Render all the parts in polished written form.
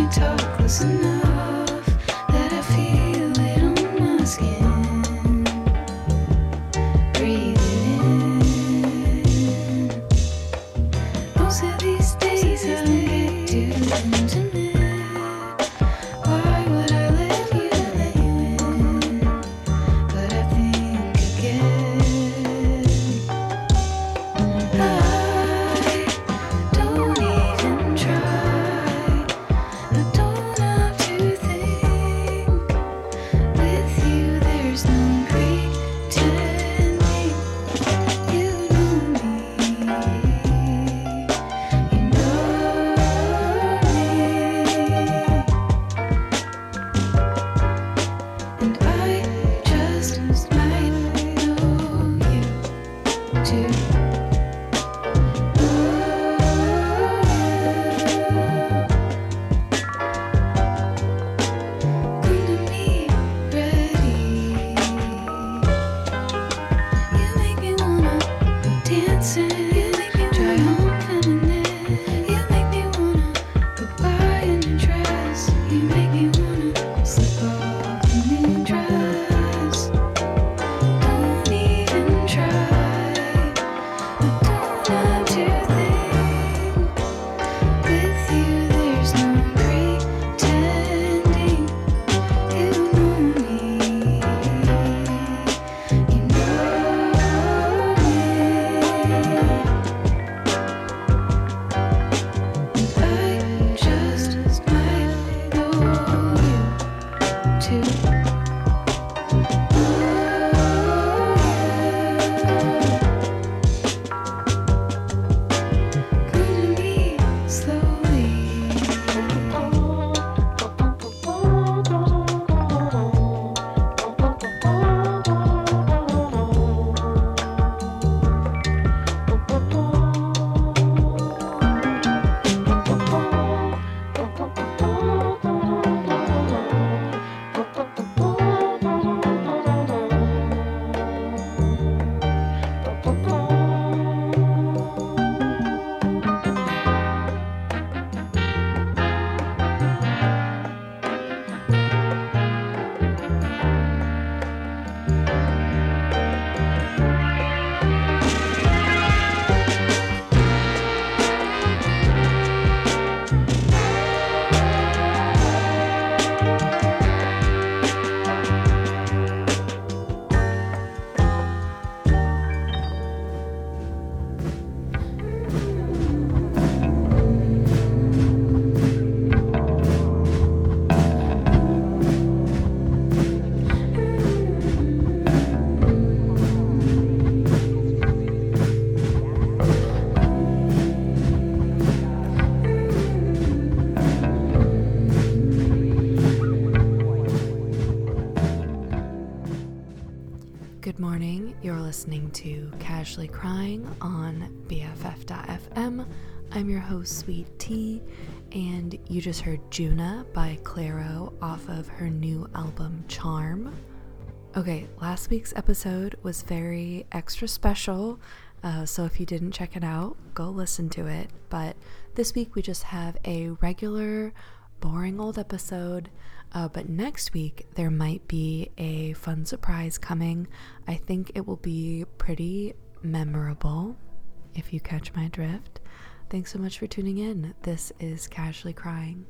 Good morning, you're listening to Casually Crying on BFF.fm. I'm your host, Sweet Tea, and you just heard Juna by Clairo off of her new album, Charm. Okay, last week's episode was very extra special, so if you didn't check it out, go listen to it. But this week we just have a regular, boring old episode. But next week there might be a fun surprise coming. I think it will be pretty memorable, if you catch my drift. Thanks so much for tuning in. This is Casually Crying.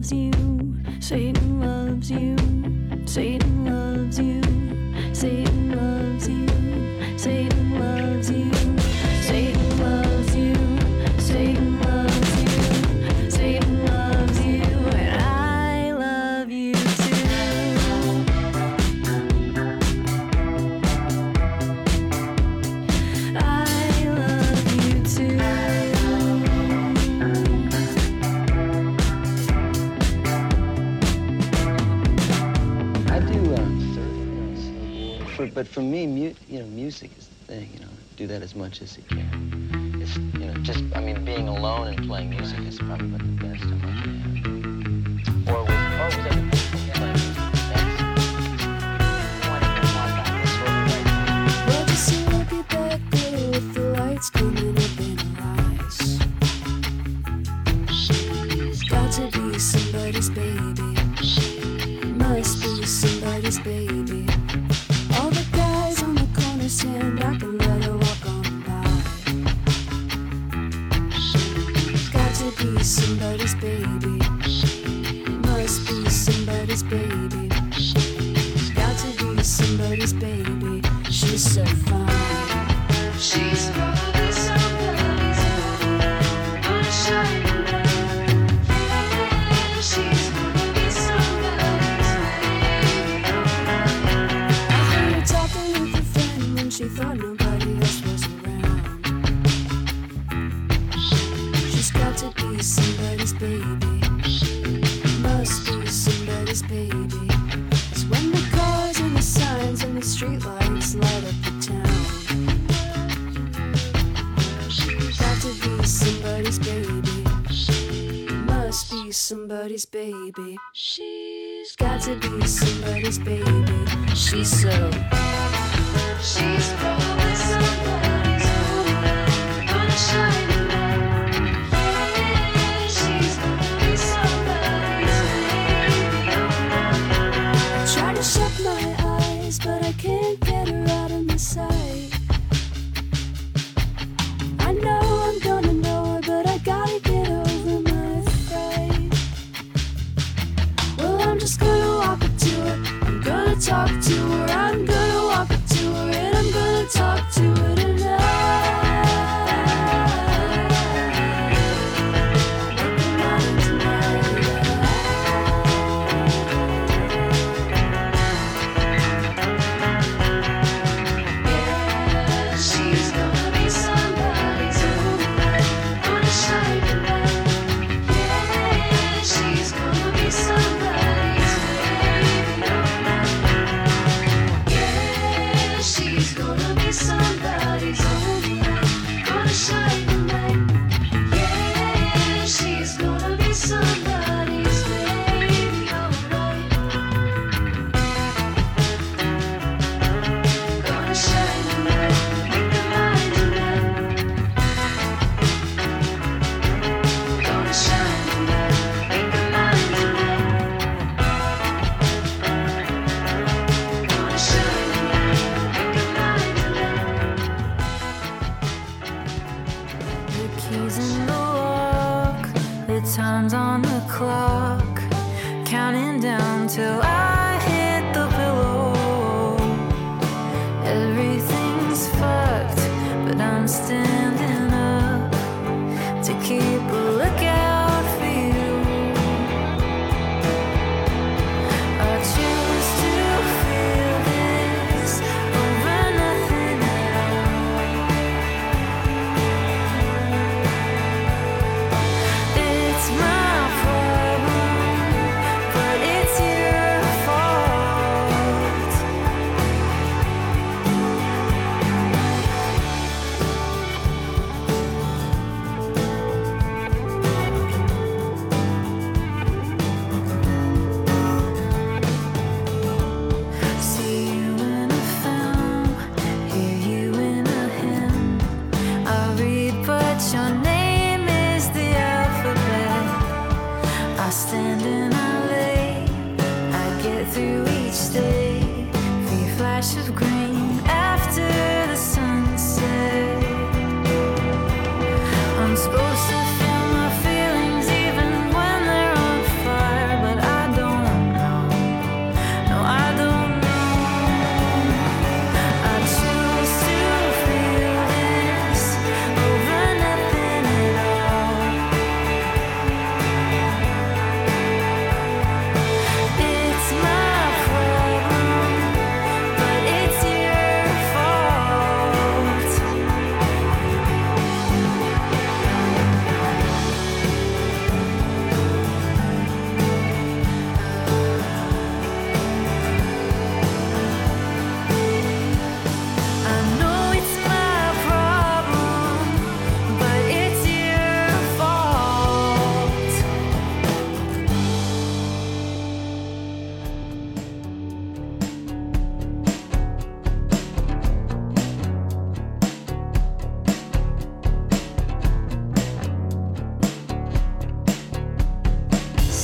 loves you. Satan loves you. Satan loves you. Satan loves you. Satan loves you. Satan loves you. Satan loves you. Satan loves you. And I love you too. I love you too. I do surfing, but for me, music is the thing. Do that as much as you can. It's being alone and playing music is probably the best time I can have. Or with other people playing music. Well, just to look at that girl with the lights coming up in her eyes. She's got to be somebody's baby. Must be somebody's baby. All the guys on the corner stand back and let her walk on by. She's got to be somebody's baby. Must be somebody's baby. She's got to be somebody's baby. She's so fine. She's probably somebody's gonna shine bright. Yeah, she's gonna be somebody's baby. I heard her talking with a friend when she thought nobody else was around. She's got to be somebody's baby. Must be somebody's baby. It's when the cars and the signs and the streetlights light up the town. Got to be somebody's baby. Must be somebody's baby. She's got to be somebody's baby. She's so. She's probably somebody's gonna shine bright. Yeah, she's gonna be somebody's baby. I try to shut my eyes, but I can't get her out of my sight. I know I'm gonna know her, but I gotta get over my fright. Well, I'm just gonna walk up to her. I'm gonna talk to her. I'm gonna walk up to her, and I'm gonna talk to her tonight. Make her mine tonight. Yeah, she's gonna be somebody's gonna shine bright. Yeah, she's gonna be somebody's baby. Yeah, she's gonna be somebody's gonna shine bright. Yeah, she's gonna be somebody's baby. Alright. Gonna shine bright. Make her mine tonight. Gonna shine bright. Make her mine tonight. Gonna shine bright. Make her mine tonight. The keys in the lock, the time's on the clock, counting down till I hit the pillow. Everything's fucked, but I'm standing up to keep a lookout for you. I choose to feel this over nothing at all. It's my problem, but it's your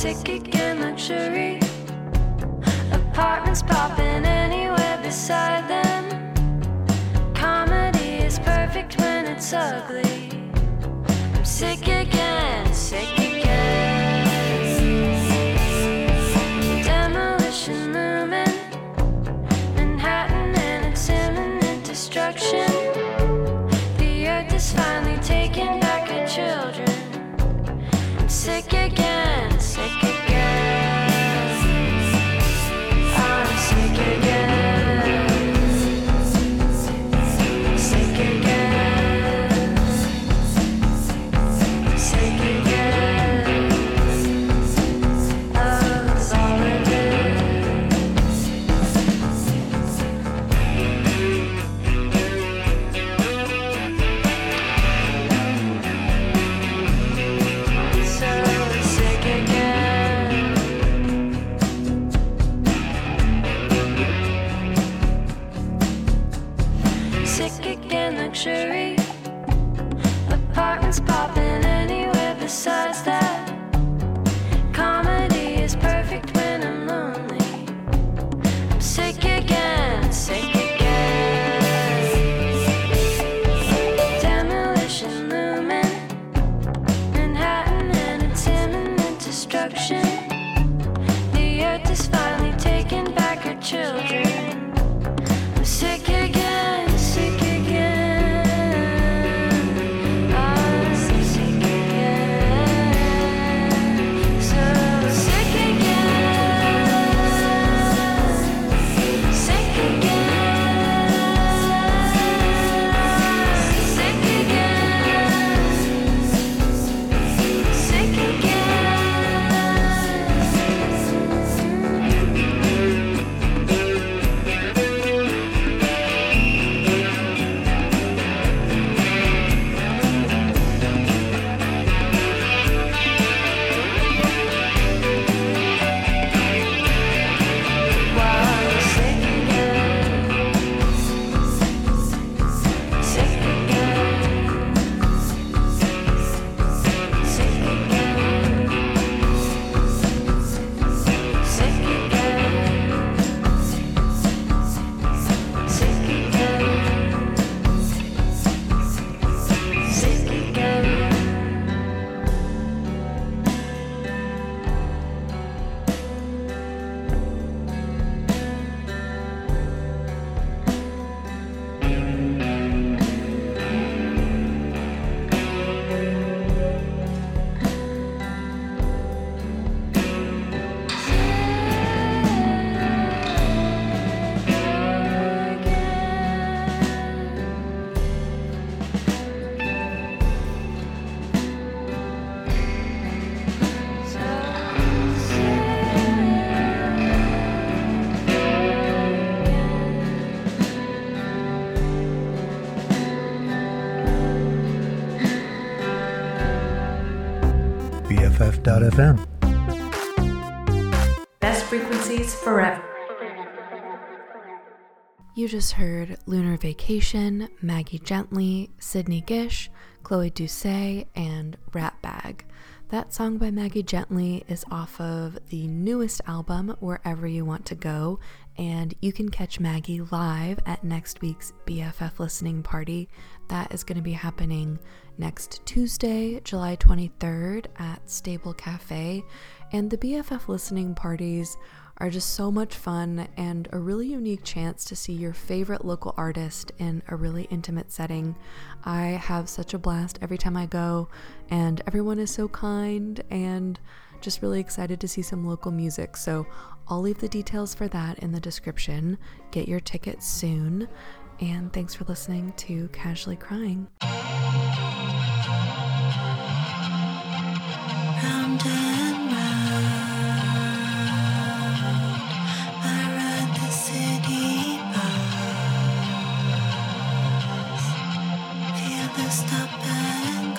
sick again, luxury. Apartments popping anywhere beside them. Comedy is perfect when it's ugly. I'm sick again, sick again. Demolition looming, Manhattan and its imminent destruction. The earth is finally taking back her children. I'm sick again, sick again. I'm sick again. Sick again. Sick again. Of all of it. So sick again. Sick again, luxury. Apartments popping anywhere besides that. Comedy is perfect when I'm lonely. I'm sick again, sick again. Demolition looming, Manhattan and its imminent destruction. The earth is finally taking back her children. I'm sick again, sick again. I'm sick again. So sick again. Sick again. Sick again. Sick again. Wow, sick again. Sick again. Sick again. Sick again. Sick again. Sick again. BFF.FM. Best frequencies forever. You just heard Lunar Vacation, Maggie Gently, Sydney Gish, Chloe Doucet, and Rat Bag. That song by Maggie Gently is off of the newest album, Wherever You Want to Go, and you can catch Maggie live at next week's BFF listening party. That is going to be happening next Tuesday, July 23rd at Stable Cafe, and the BFF listening parties are just so much fun and a really unique chance to see your favorite local artist in a really intimate setting. I have such a blast every time I go, and everyone is so kind and just really excited to see some local music. So I'll leave the details for that in the description. Get your tickets soon, and thanks for listening to Casually Crying. Round and round, I ride the city bus. Feel the stop and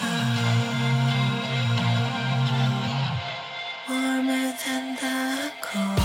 go, warmer than the cold.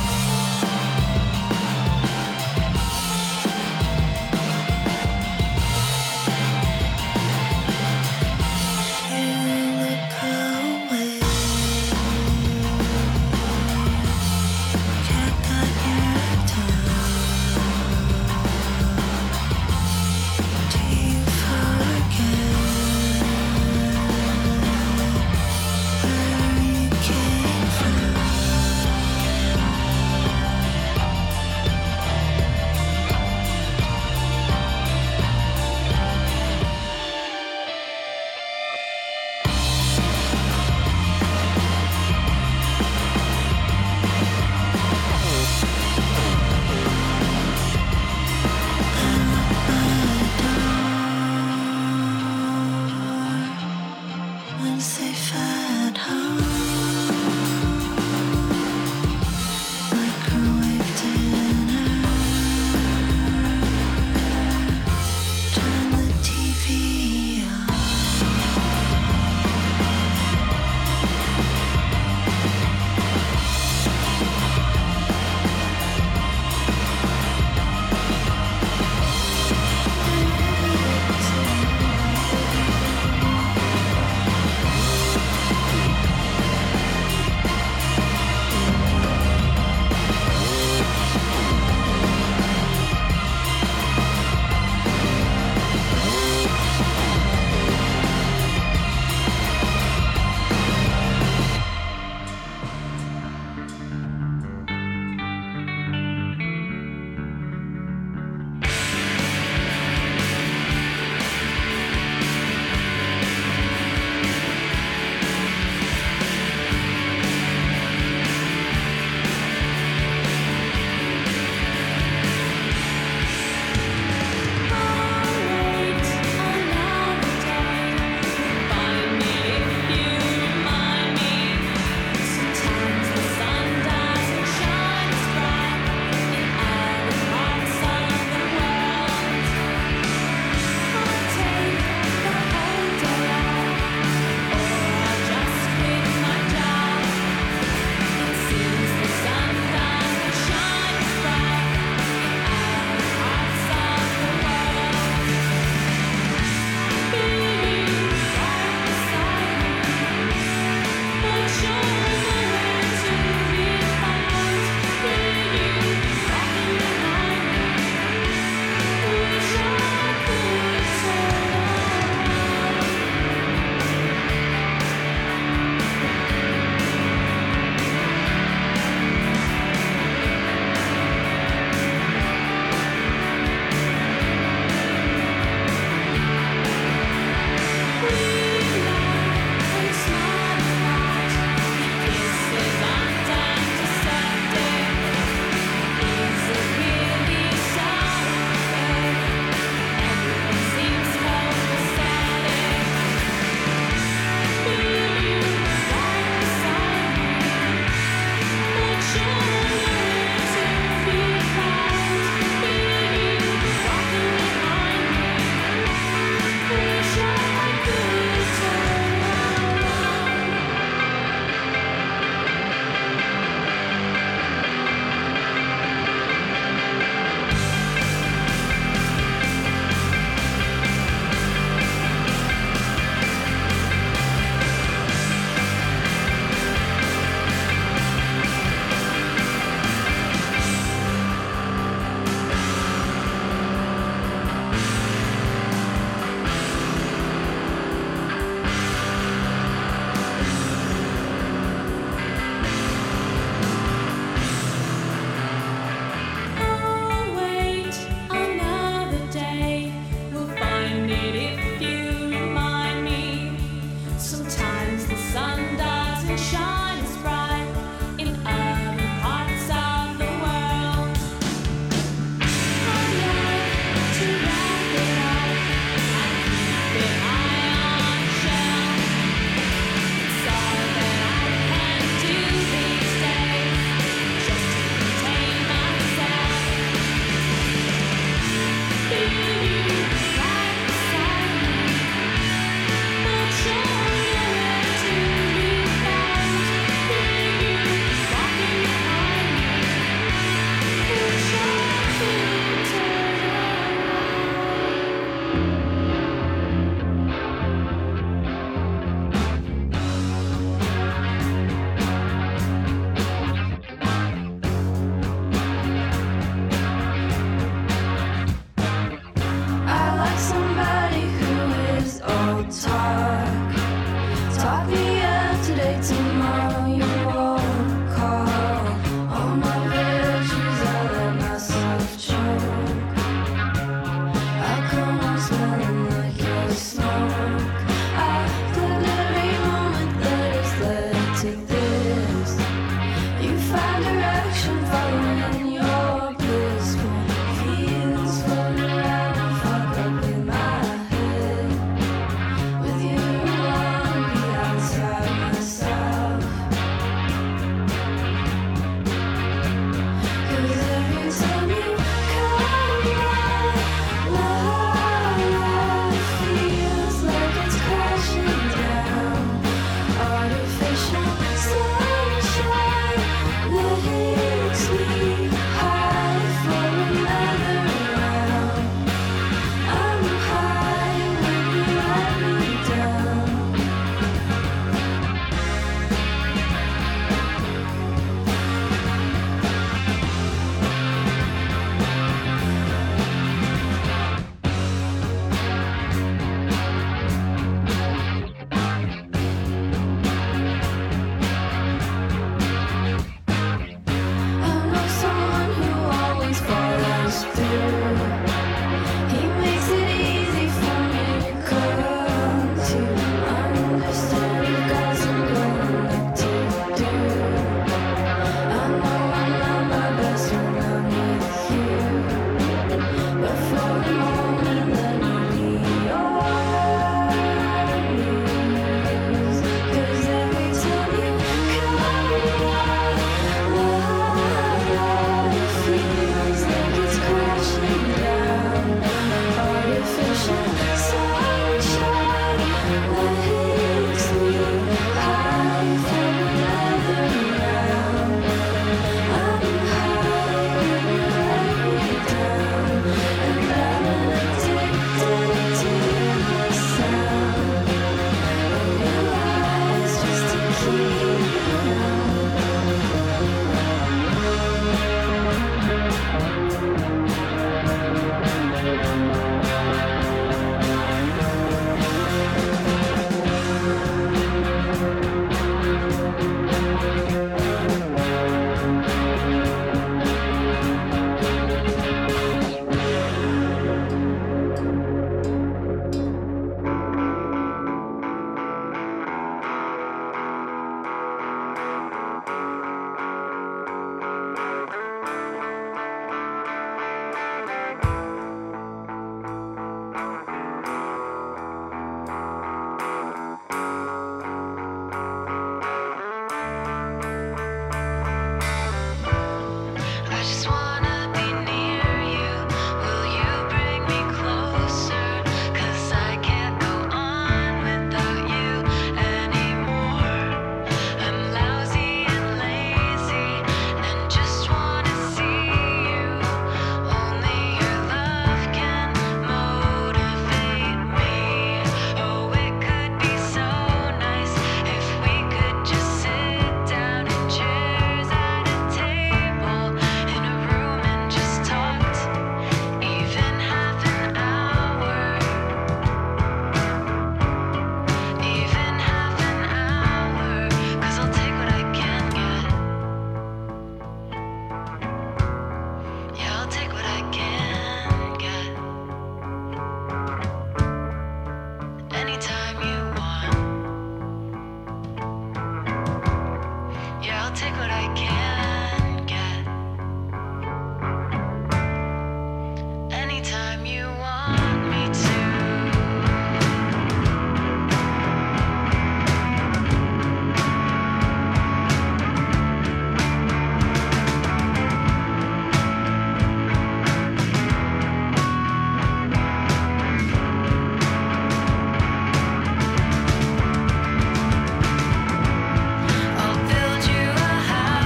I'll build you a house.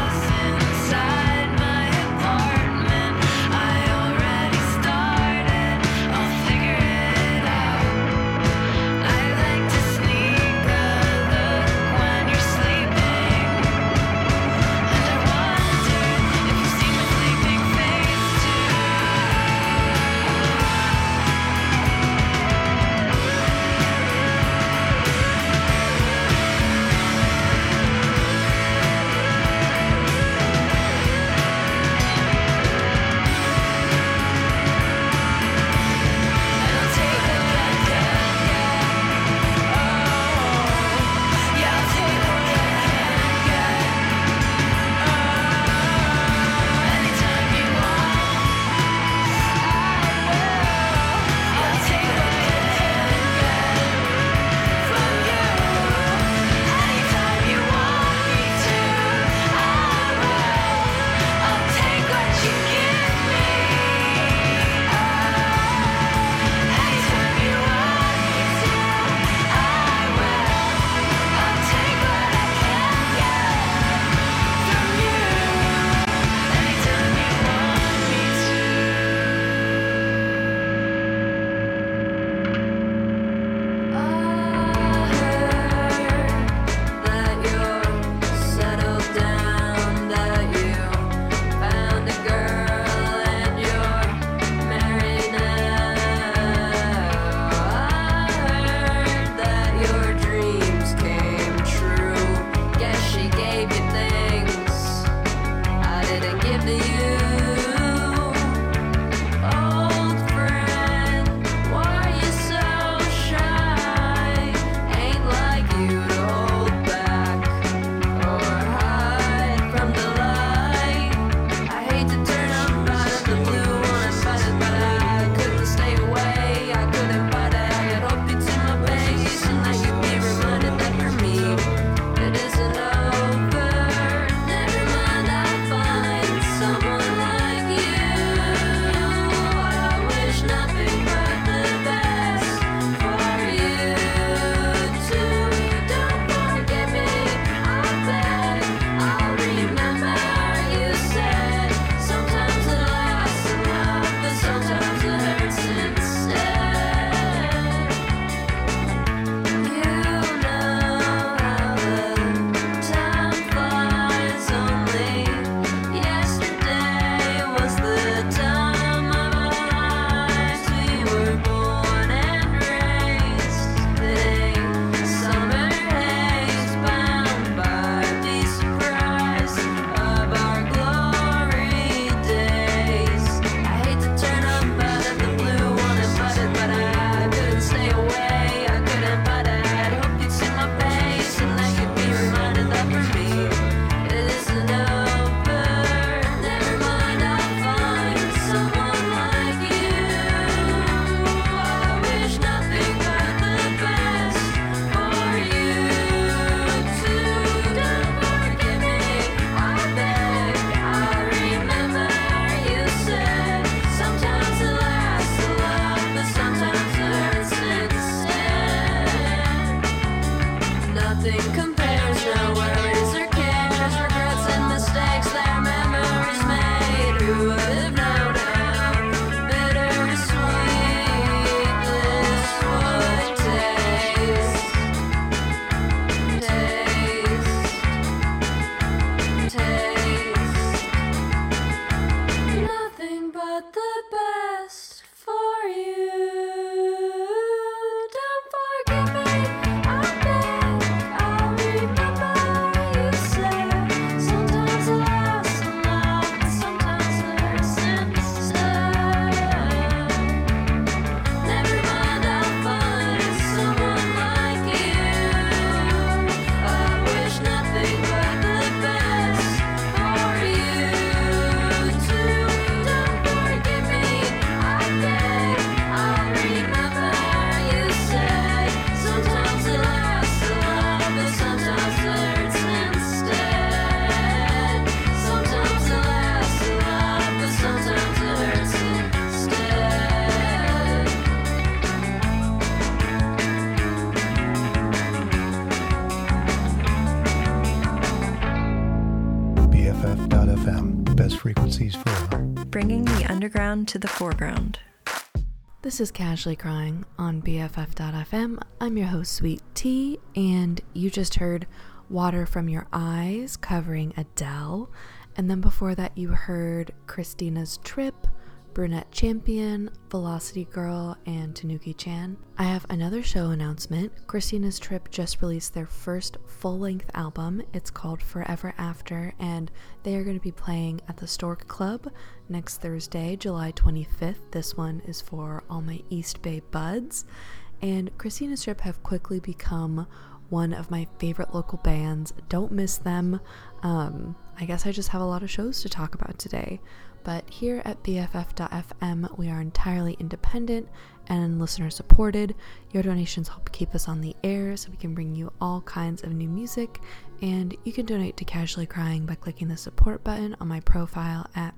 BFF.FM. Best frequencies forever. Bringing the underground to the foreground. This is Casually Crying on BFF.FM. I'm your host, Sweet Tea, and you just heard Water From Your Eyes covering Adele. And then before that, you heard Christina's Trip, Brunette Champion, Velocity Girl, and Tanuki Chan. I have another show announcement. Christina's Trip just released their first full-length album. It's called Forever After, and they are going to be playing at the Stork Club next Thursday, July 25th. This one is for all my East Bay buds. And Christina's Trip have quickly become one of my favorite local bands. Don't miss them. I guess I just have a lot of shows to talk about today. But here at BFF.FM, we are entirely independent and listener supported. Your donations help keep us on the air so we can bring you all kinds of new music. And you can donate to Casually Crying by clicking the support button on my profile at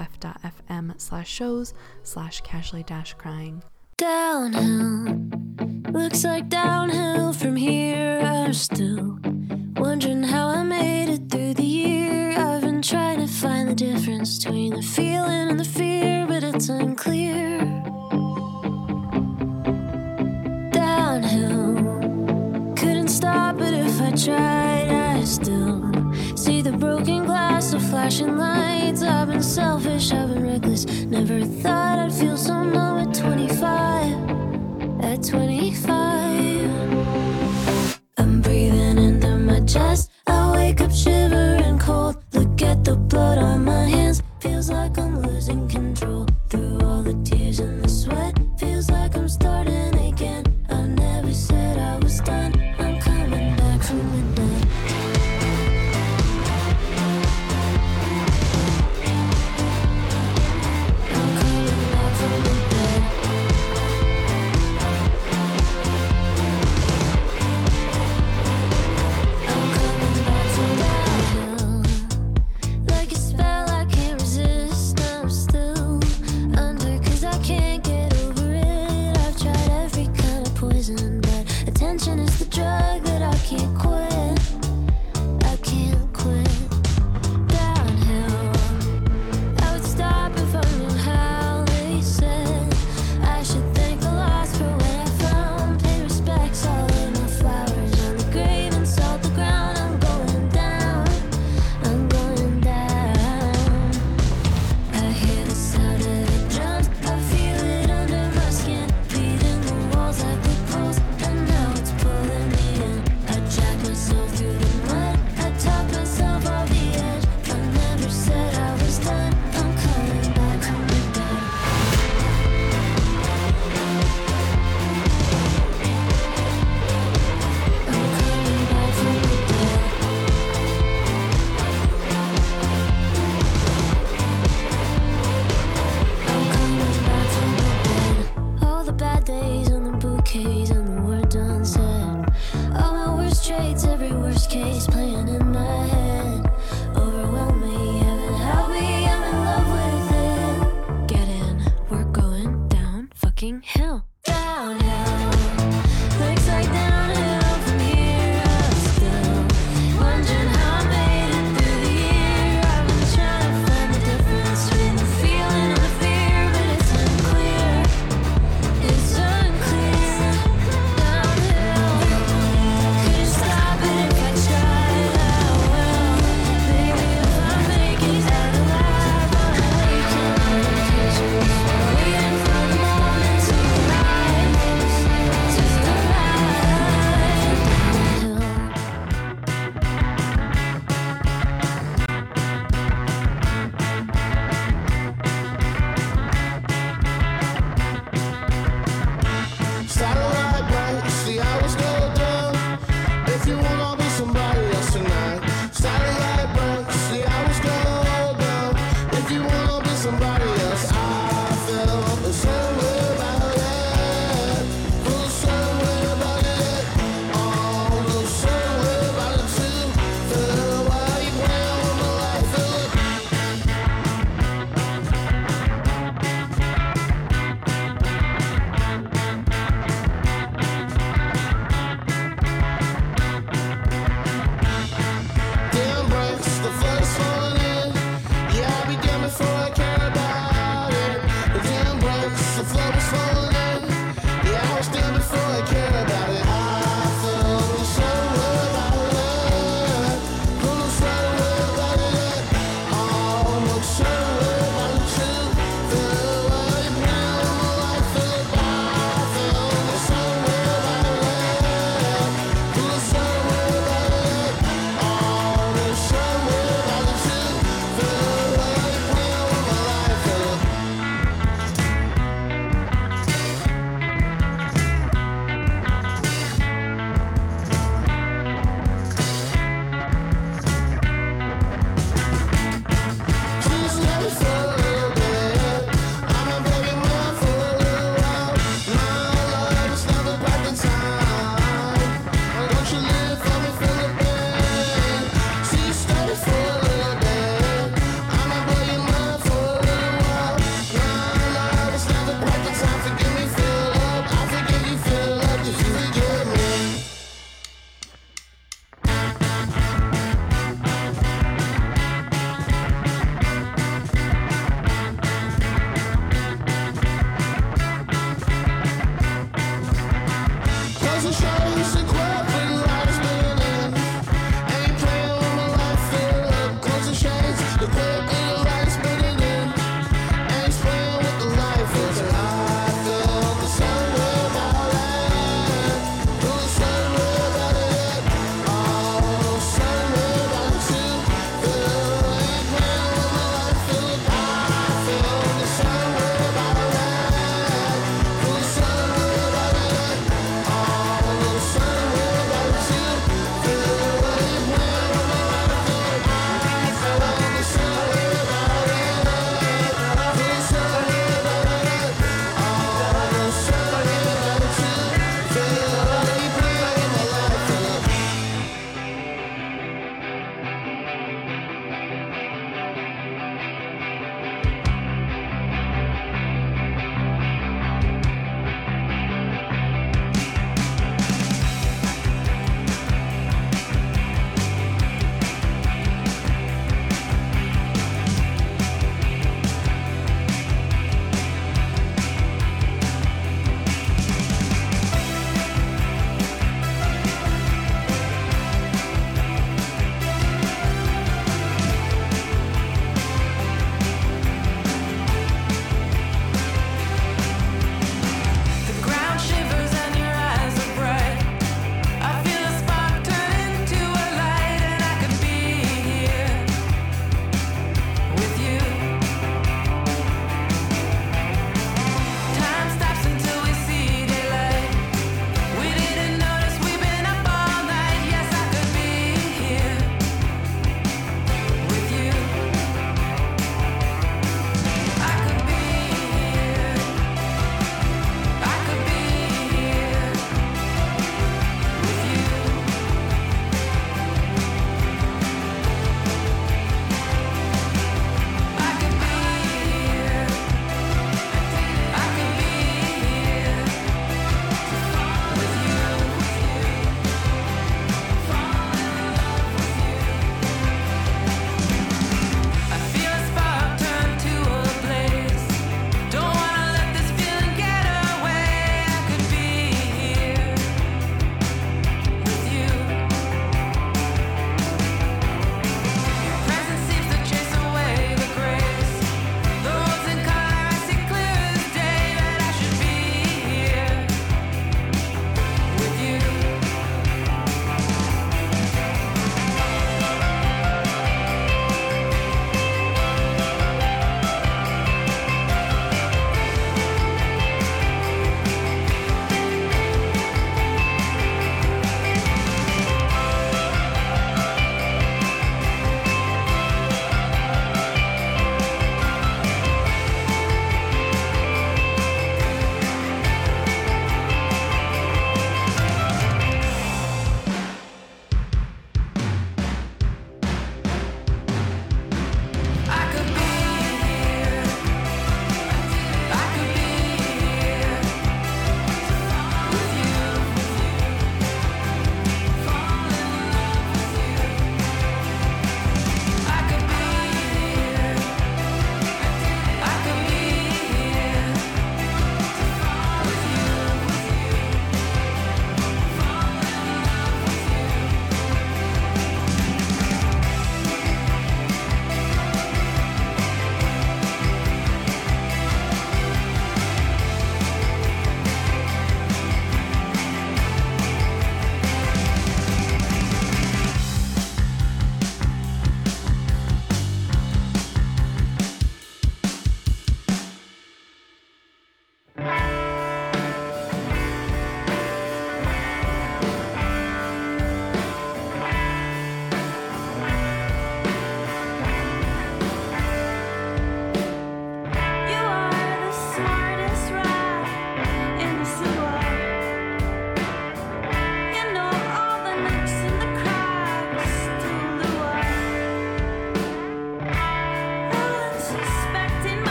BFF.FM/shows/casually-crying. Downhill, looks like downhill from here. I'm still wondering how I made it through the year. I've been trying to find the difference between the feeling and the fear, but it's unclear. Downhill, couldn't stop it if I tried. I still see the broken glass, the flashing lights. I've been selfish, I've been reckless. Never thought I'd feel so numb at 25. At 25, I'm breathing into my chest. I wake up shivering cold. Look at the blood on my hands. Feels like I'm losing control. Through all the tears and the sweat, feels like I'm starting again. I never said I was done. I'm coming back from the dead. I'm coming back from the dead. I'm coming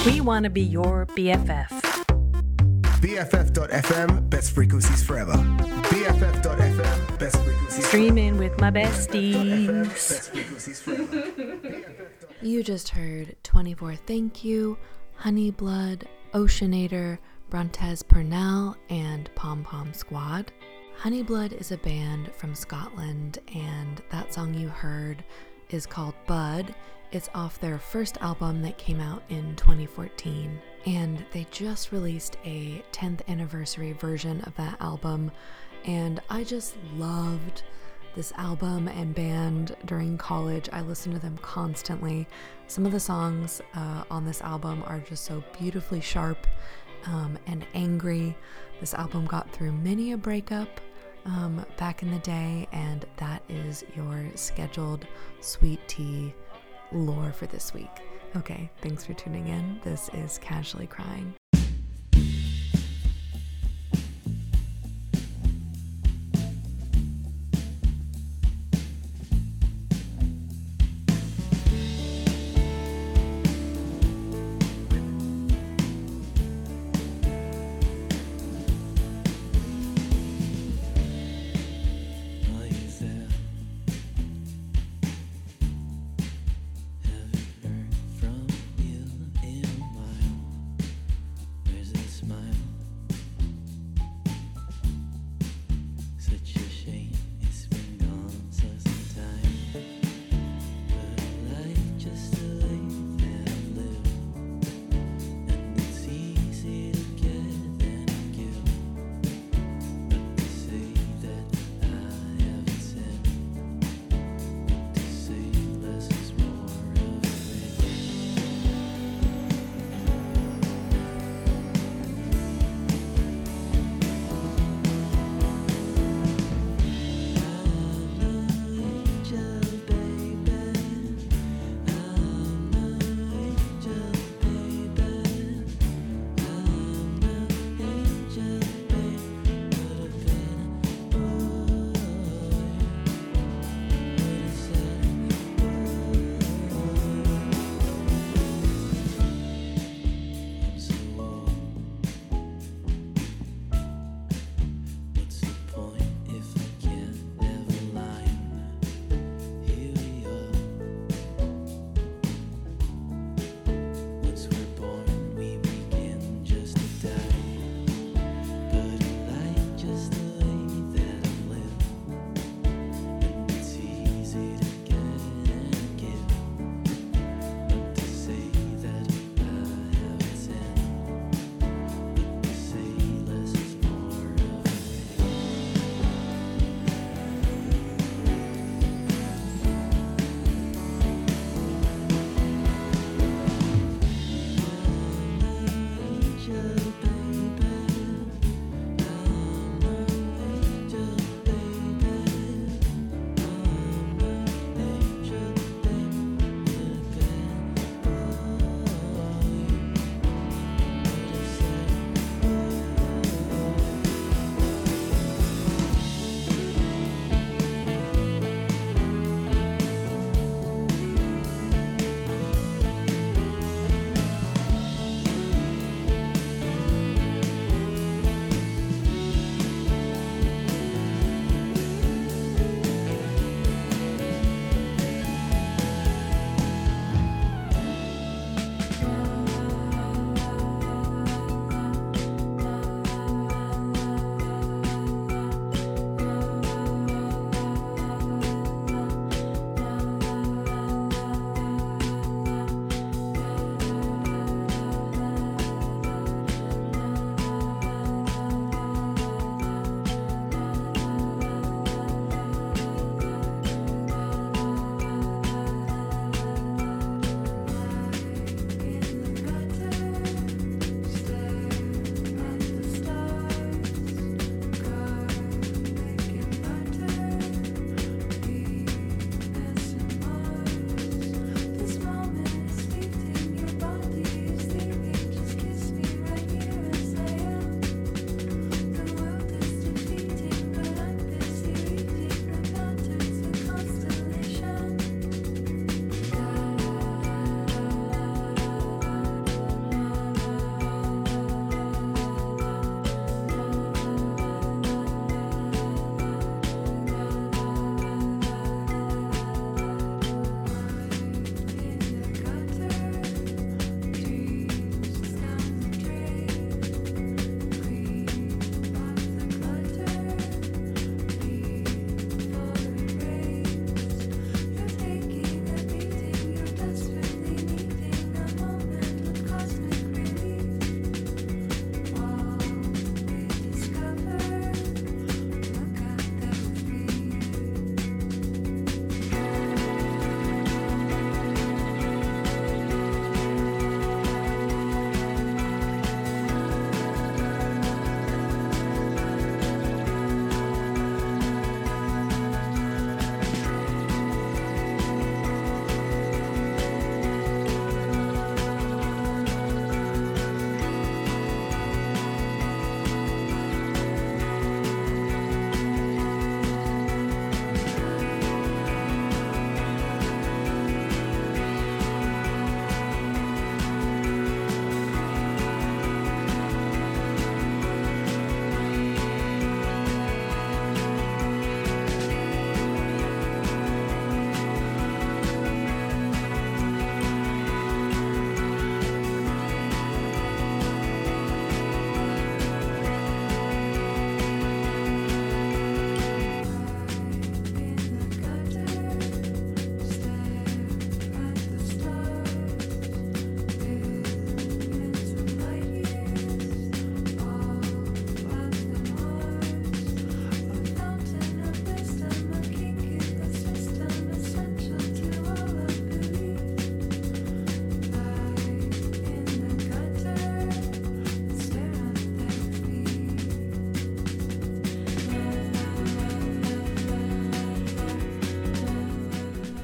We want to be your BFF. BFF.FM, best frequencies forever. BFF.FM, best frequencies Streaming with my FM, besties. best frequencies forever. You just heard 24 Thank You, Honeyblood, Oceanator, Brontez Purnell, and Pom Pom Squad. Honeyblood is a band from Scotland, and that song you heard is called Bud. It's off their first album that came out in 2014, and they just released a 10th anniversary version of that album, and I just loved this album and band during college. I listened to them constantly. Some of the songs on this album are just so beautifully sharp and angry. This album got through many a breakup back in the day, and that is your scheduled Sweet Tea lore for this week. Okay, thanks for tuning in. This is Casually Crying.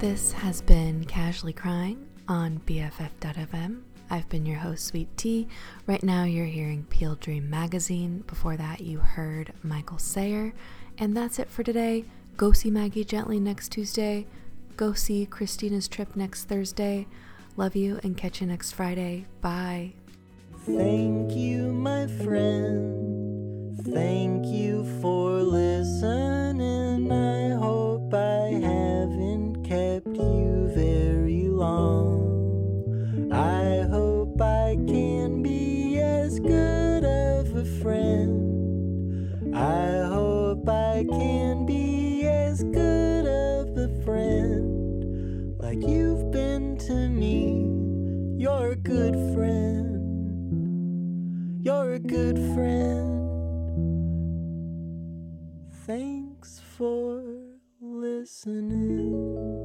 This has been Casually Crying on BFF.FM. I've been your host, Sweet Tea. Right now you're hearing Peel Dream Magazine. Before that you heard Michael Sayer. And that's it for today. Go see Maggie Gently next Tuesday. Go see Christina's Trip next Thursday. Love you and catch you next Friday. Bye. Thank you, my friend. Thank you for listening. I hope I haven't kept you very long. I hope I can be as good of a friend. I hope I can be as good of a friend like you've been to me. You're a good friend. You're a good friend. Thanks for listening.